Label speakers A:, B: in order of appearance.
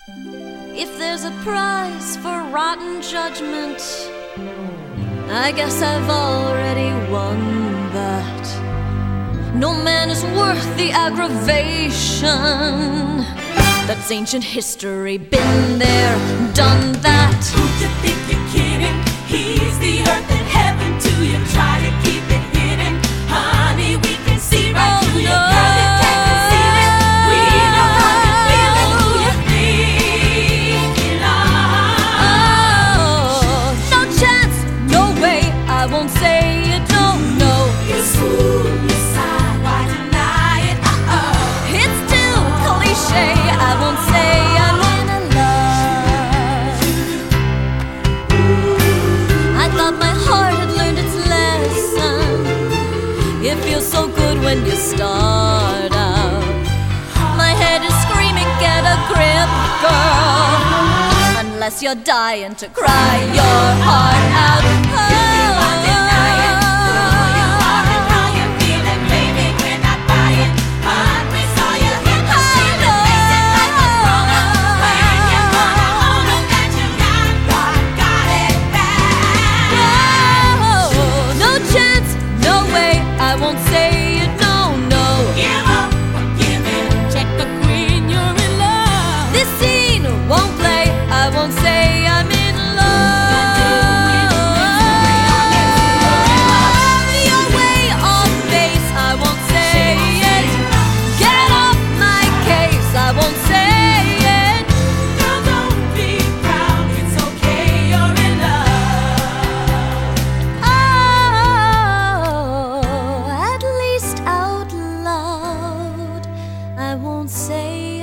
A: If there's a prize for rotten judgment, I guess I've already won that. No man is worth the aggravation. That's ancient history, been there, done that.
B: Who you think you're kidding? He's the earth and heaven to you. Try to keep it hidden, honey. We can see right through you, girl. You can't conceal it. We know how you're feeling. Who you thinking of?
A: Oh, no chance, no way. I won't say you don't know.
B: You fool, you sigh, why deny it?
A: It's too cliche. I won't say I'm in a love. I thought my heart had learned its lesson. It feels so good when you start out. My head is screaming, get a grip, girl. Unless you're dying to cry your heart out. I won't say you don't know.
B: Give up or give in. Check the green, you're in love.
A: This scene won't play. I won't say I'm in love. Your way off base, I won't say it. Get off my case, I won't say it.
B: Girl, don't be proud. It's okay, you're in love.
A: Oh, at least out loud, I won't say